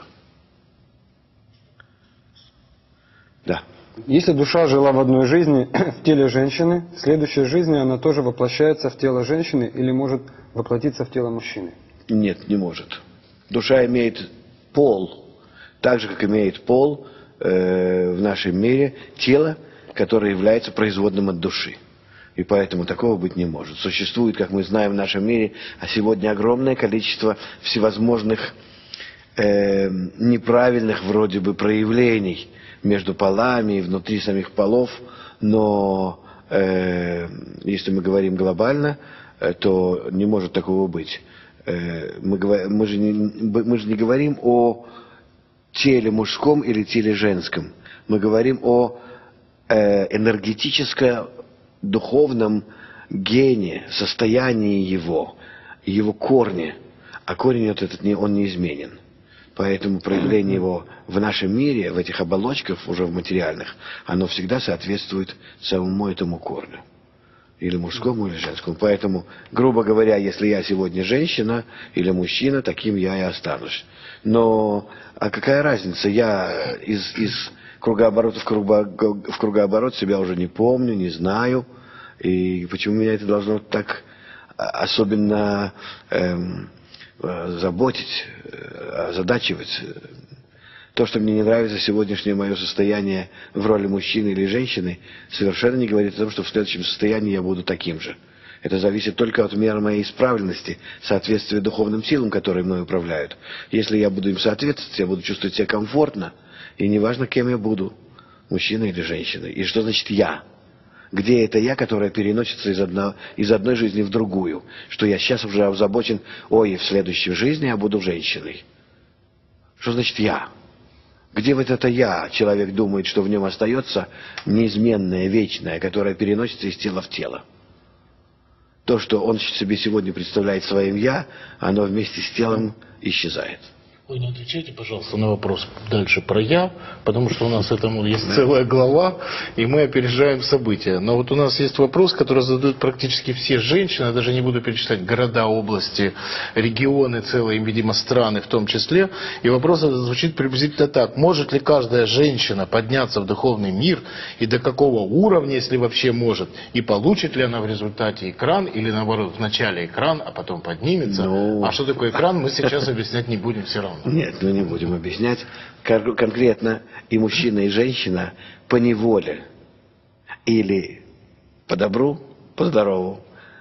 Да. Если душа жила в одной жизни в теле женщины, в следующей жизни она тоже воплощается в тело женщины или может воплотиться в тело мужчины? Нет, не может. Душа имеет пол, так же, как имеет пол э, в нашем мире тело, которое является производным от души. И поэтому такого быть не может. Существует, как мы знаем, в нашем мире, а сегодня огромное количество всевозможных э, неправильных вроде бы проявлений между полами и внутри самих полов, но э, если мы говорим глобально, то не может такого быть. Мы, мы, же не, мы же не говорим о теле мужском или теле женском. Мы говорим о энергетическом, духовном гене, состоянии его, его корне. А корень этот, он неизменен. Поэтому проявление его в нашем мире, в этих оболочках, уже в материальных, оно всегда соответствует самому этому корню. Или мужскому, или женскому. Поэтому, грубо говоря, если я сегодня женщина или мужчина, таким я и останусь. Но, а какая разница? Я из, из кругооборота в, круго, в кругооборот себя уже не помню, не знаю. И почему меня это должно так особенно эм, заботить, озадачивать? То, что мне не нравится сегодняшнее мое состояние в роли мужчины или женщины, совершенно не говорит о том, что в следующем состоянии я буду таким же. Это зависит только от меры моей исправленности, соответствия духовным силам, которые мной управляют. Если я буду им соответствовать, я буду чувствовать себя комфортно, и неважно, кем я буду, мужчиной или женщиной. И что значит «я»? Где это «я», которое переносится из, одно, из одной жизни в другую? Что я сейчас уже озабочен, ой, в следующей жизни я буду женщиной. Что значит «я»? Где вот это «я» человек думает, что в нем остается неизменное, вечное, которое переносится из тела в тело? То, что он себе сегодня представляет своим «я», оно вместе с телом исчезает. Вы не отвечайте, пожалуйста, на вопрос дальше про «я», потому что у нас этому есть целая глава, и мы опережаем события. Но вот у нас есть вопрос, который задают практически все женщины, я даже не буду перечислять города, области, регионы, целые, видимо, страны в том числе. И вопрос звучит приблизительно так. Может ли каждая женщина подняться в духовный мир, и до какого уровня, если вообще может, и получит ли она в результате экран, или наоборот, вначале экран, а потом поднимется? Ну... А что такое экран, мы сейчас объяснять не будем все равно. Нет, ну не будем объяснять. Конкретно и мужчина, и женщина по неволе или по добру, по здорову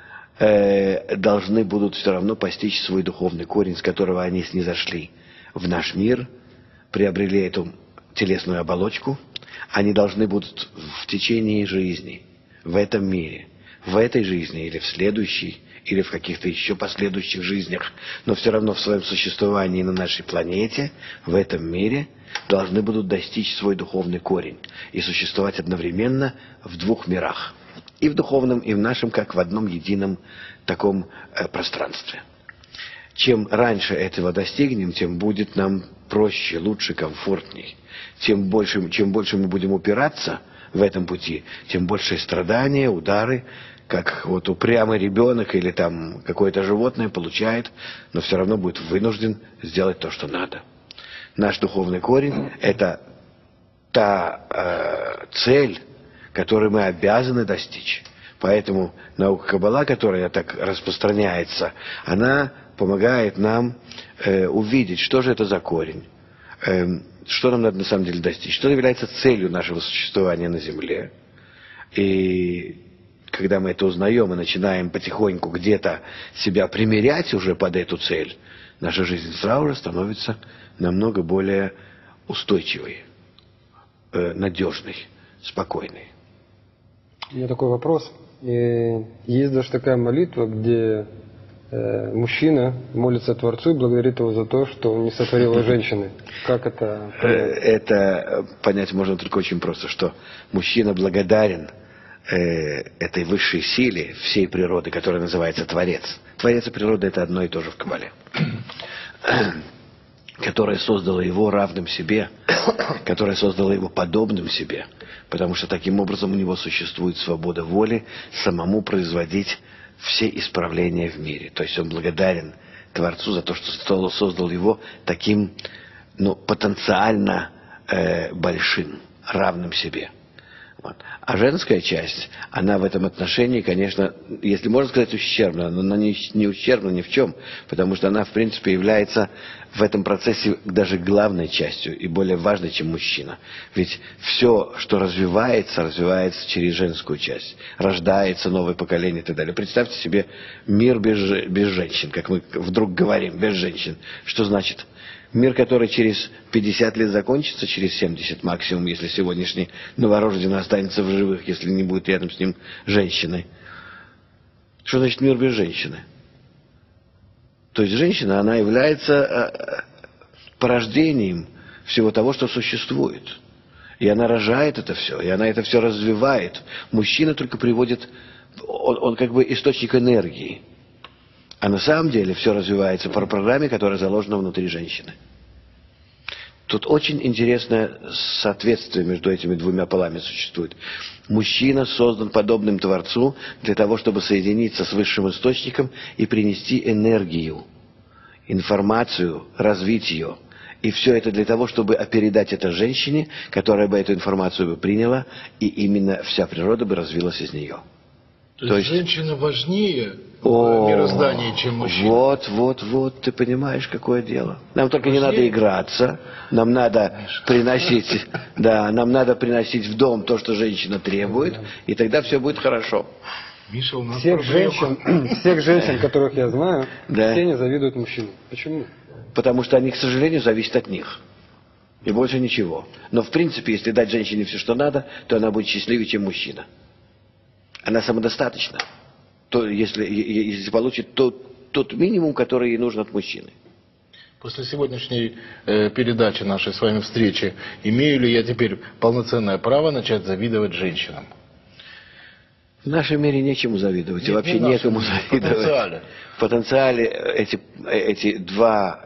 э, должны будут все равно постичь свой духовный корень, с которого они снизошли в наш мир, приобрели эту телесную оболочку. Они должны будут в течение жизни, в этом мире, в этой жизни или в следующей, или в каких-то еще последующих жизнях, но все равно в своем существовании на нашей планете, в этом мире, должны будут достичь свой духовный корень и существовать одновременно в двух мирах. И в духовном, и в нашем, как в одном едином таком э, пространстве. Чем раньше этого достигнем, тем будет нам проще, лучше, комфортней. Тем больше, чем больше мы будем упираться в этом пути, тем больше страдания, удары, как вот упрямый ребенок или там какое-то животное получает, но все равно будет вынужден сделать то, что надо. Наш духовный корень – это та э, цель, которую мы обязаны достичь. Поэтому наука Каббала, которая так распространяется, она помогает нам э, увидеть, что же это за корень, э, что нам надо на самом деле достичь, что является целью нашего существования на Земле. И когда мы это узнаем и начинаем потихоньку где-то себя примерять уже под эту цель, наша жизнь сразу же становится намного более устойчивой, э, надежной, спокойной. У меня такой вопрос. И есть даже такая молитва, где э, мужчина молится Творцу и благодарит его за то, что он не сотворил женщины. Как это понять? Это понять можно только очень просто, что мужчина благодарен этой высшей силе всей природы, которая называется Творец. Творец и природа — это одно и то же в Каббале. Которая создала его равным себе, которая создала его подобным себе, потому что таким образом у него существует свобода воли самому производить все исправления в мире. То есть он благодарен Творцу за то, что создал его таким, ну, потенциально э, большим, равным себе. Вот. А женская часть, она в этом отношении, конечно, если можно сказать, ущербна, но она не, не ущербна ни в чем, потому что она, в принципе, является в этом процессе даже главной частью и более важной, чем мужчина. Ведь все, что развивается, развивается через женскую часть. Рождается новое поколение и так далее. Представьте себе мир без, без женщин, как мы вдруг говорим, без женщин. Что значит? Мир, который через пятьдесят лет закончится, через семьдесят максимум, если сегодняшний новорожденный останется в живых, если не будет рядом с ним женщины. Что значит мир без женщины? То есть женщина, она является порождением всего того, что существует. И она рожает это все, и она это все развивает. Мужчина только приводит, он, он как бы источник энергии. А на самом деле все развивается по программе, которая заложена внутри женщины. Тут очень интересное соответствие между этими двумя полами существует. Мужчина создан подобным Творцу для того, чтобы соединиться с высшим источником и принести энергию, информацию, развить ее. И все это для того, чтобы передать это женщине, которая бы эту информацию бы приняла, и именно вся природа бы развилась из нее. То, То есть, есть женщина важнее О, в мироздании, чем мужчина. Вот, вот, вот, ты понимаешь, какое дело. Нам только не Важнее? надо играться, нам надо приносить, да, нам надо приносить в дом то, что женщина требует, и тогда все будет хорошо. Миша, у нас Всех проблема. женщин, всех женщин, которых я знаю, Да. все не завидуют мужчинам. Почему? Потому что они, к сожалению, зависят от них. И больше ничего. Но, в принципе, если дать женщине все, что надо, то она будет счастливее, чем мужчина. Она самодостаточна. То, если, если получит тот, тот минимум, который ей нужен от мужчины. После сегодняшней э, передачи, нашей с вами встречи, имею ли я теперь полноценное право начать завидовать женщинам? В нашем мире нечему завидовать, и Нет, вообще не в нашем некому мире, в завидовать. потенциале. В потенциале эти, эти два,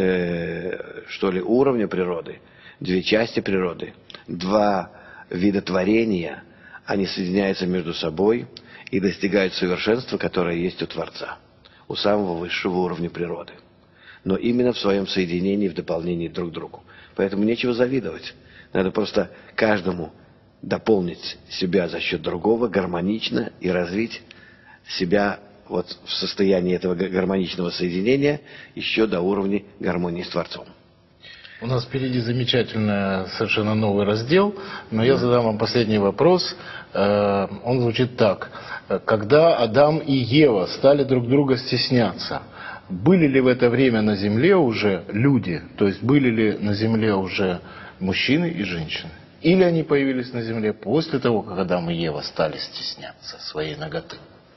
э, что ли, уровня природы, две части природы, два вида творения, они соединяются между собой и достигают совершенства, которое есть у Творца, у самого высшего уровня природы. Но именно в своем соединении, в дополнении друг к другу. Поэтому нечего завидовать. Надо просто каждому дополнить себя за счет другого гармонично и развить себя вот в состоянии этого гармоничного соединения еще до уровня гармонии с Творцом. У нас впереди замечательный, совершенно новый раздел, но я задам вам последний вопрос. Э, Он звучит так. Когда Адам и Ева стали друг друга стесняться, были ли в это время на земле уже люди, то есть были ли на земле уже мужчины и женщины? Или они появились на земле после того, как Адам и Ева стали стесняться своей наготы?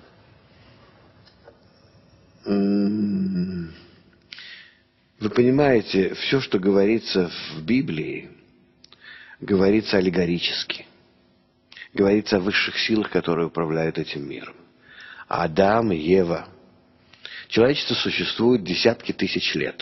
Вы понимаете, все, что говорится в Библии, говорится аллегорически. Говорится о высших силах, которые управляют этим миром. А Адам и Ева. Человечество существует десятки тысяч лет.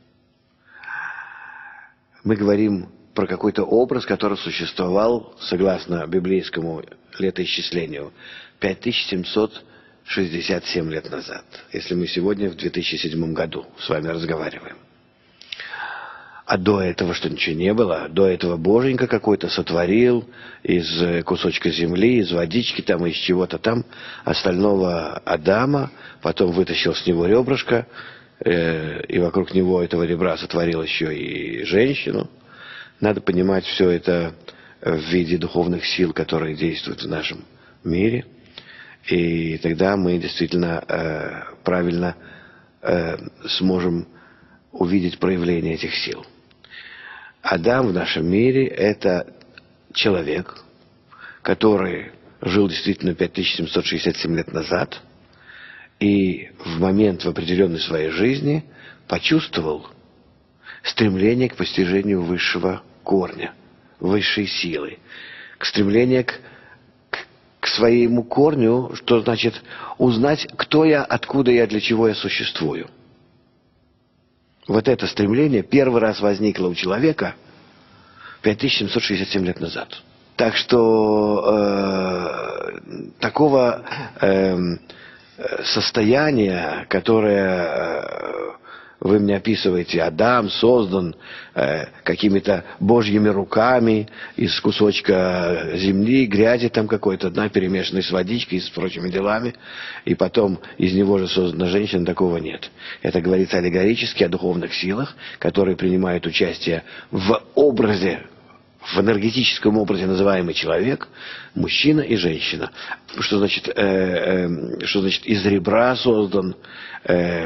Мы говорим про какой-то образ, который существовал, согласно библейскому летоисчислению, пять тысяч семьсот шестьдесят семь лет назад, если мы сегодня в две тысячи седьмом году с вами разговариваем. А до этого что, ничего не было? До этого Боженька какой-то сотворил из кусочка земли, из водички, там, из чего-то там, остального Адама, потом вытащил с него ребрышко, э, и вокруг него этого ребра сотворил еще и женщину. Надо понимать все это в виде духовных сил, которые действуют в нашем мире. И тогда мы действительно э, правильно э, сможем увидеть проявление этих сил. Адам в нашем мире – это человек, который жил действительно пять тысяч семьсот шестьдесят семь лет назад и в момент в определенной своей жизни почувствовал стремление к постижению высшего корня, высшей силы, к стремлению к к своему корню, что значит узнать, кто я, откуда я, для чего я существую. Вот это стремление первый раз возникло у человека пять тысяч семьсот шестьдесят семь лет назад. Так что э, такого э, состояния, которое э, вы мне описываете, Адам создан э, какими-то божьими руками из кусочка земли, грязи там какой-то, да, перемешанной с водичкой и с прочими делами, и потом из него же создана женщина, такого нет. Это говорится аллегорически о духовных силах, которые принимают участие в образе, в энергетическом образе называемый человек, мужчина и женщина. Что значит, э, э, что значит из ребра создан, э,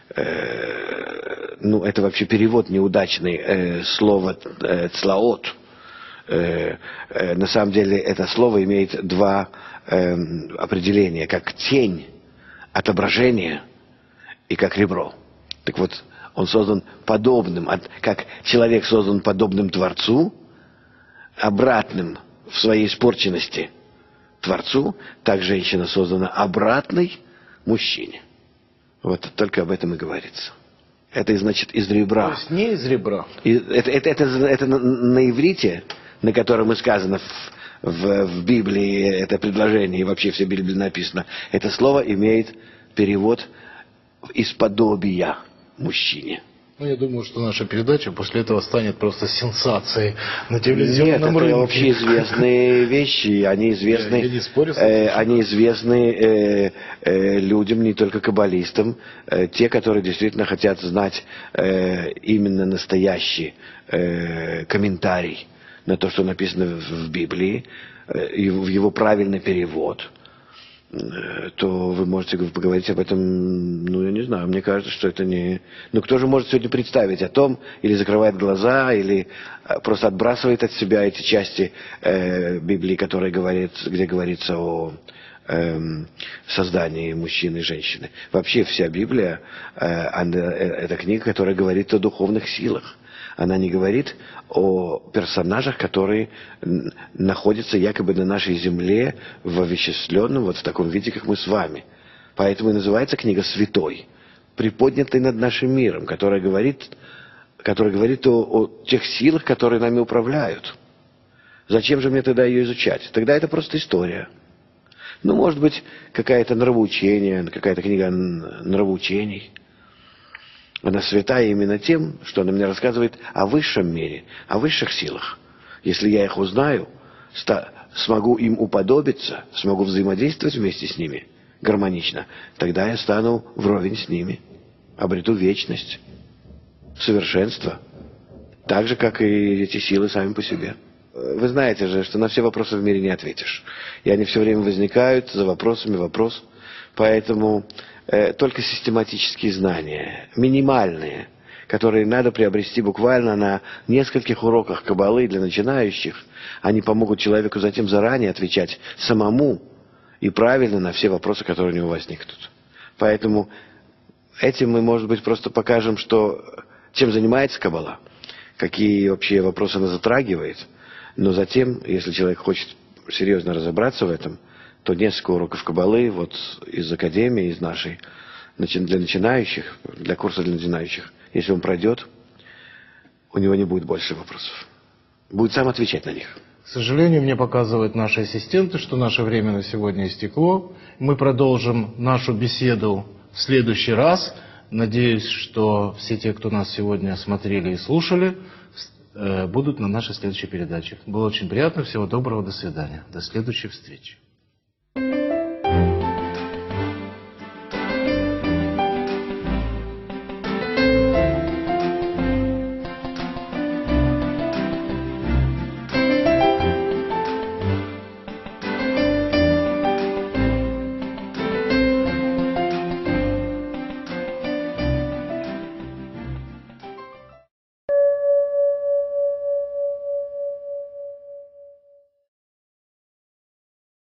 ну, это вообще перевод неудачный, э, слово э, «цлаот». Э, э, на самом деле это слово имеет два э, определения, как тень отображение и как ребро. Так вот, он создан подобным, как человек создан подобным Творцу, обратным в своей испорченности Творцу, так женщина создана обратной мужчине. Вот только об этом и говорится. Это значит из ребра. То есть не из ребра. И это, это, это, это на, на иврите, на котором и сказано в, в, в Библии это предложение, и вообще все Библии написано, это слово имеет перевод из подобия мужчине. Ну, я думаю, что наша передача после этого станет просто сенсацией на телевизионном Нет, рынке. это общеизвестные вещи, они известны, Я- я не спорю с этим. э, они известны э, э, людям, не только каббалистам, э, те, которые действительно хотят знать э, именно настоящий э, комментарий на то, что написано в, в Библии, э, и в его правильный перевод, то вы можете поговорить об этом, ну, я не знаю, мне кажется, что это не... Ну, кто же может сегодня представить о том, или закрывает глаза, или просто отбрасывает от себя эти части э, Библии, которые говорит, где говорится о э, создании мужчины и женщины. Вообще вся Библия, э, она, это книга, которая говорит о духовных силах. Она не говорит о персонажах, которые находятся якобы на нашей земле в овеществленном, вот в таком виде, как мы с вами. Поэтому и называется книга «Святой», приподнятой над нашим миром, которая говорит, которая говорит о, о тех силах, которые нами управляют. Зачем же мне тогда ее изучать? Тогда это просто история. Ну, может быть, какая-то нравоучение, какая-то книга нравоучений. Она святая именно тем, что она мне рассказывает о высшем мире, о высших силах. Если я их узнаю, смогу им уподобиться, смогу взаимодействовать вместе с ними гармонично, тогда я стану вровень с ними, обрету вечность, совершенство, так же, как и эти силы сами по себе. Вы знаете же, что на все вопросы в мире не ответишь. И они все время возникают за вопросами вопрос. Поэтому э, только систематические знания, минимальные, которые надо приобрести буквально на нескольких уроках каббалы для начинающих, они помогут человеку затем заранее отвечать самому и правильно на все вопросы, которые у него возникнут. Поэтому этим мы, может быть, просто покажем, что, чем занимается каббала, какие вообще вопросы она затрагивает. Но затем, если человек хочет серьезно разобраться в этом, то несколько уроков каббалы вот из академии, из нашей, для начинающих, для курса для начинающих, если он пройдет, у него не будет больше вопросов. Будет сам отвечать на них. К сожалению, мне показывают наши ассистенты, что наше время на сегодня истекло. Мы продолжим нашу беседу в следующий раз. Надеюсь, что все те, кто нас сегодня смотрели и слушали, будут на нашей следующей передаче. Было очень приятно. Всего доброго. До свидания. До следующей встречи.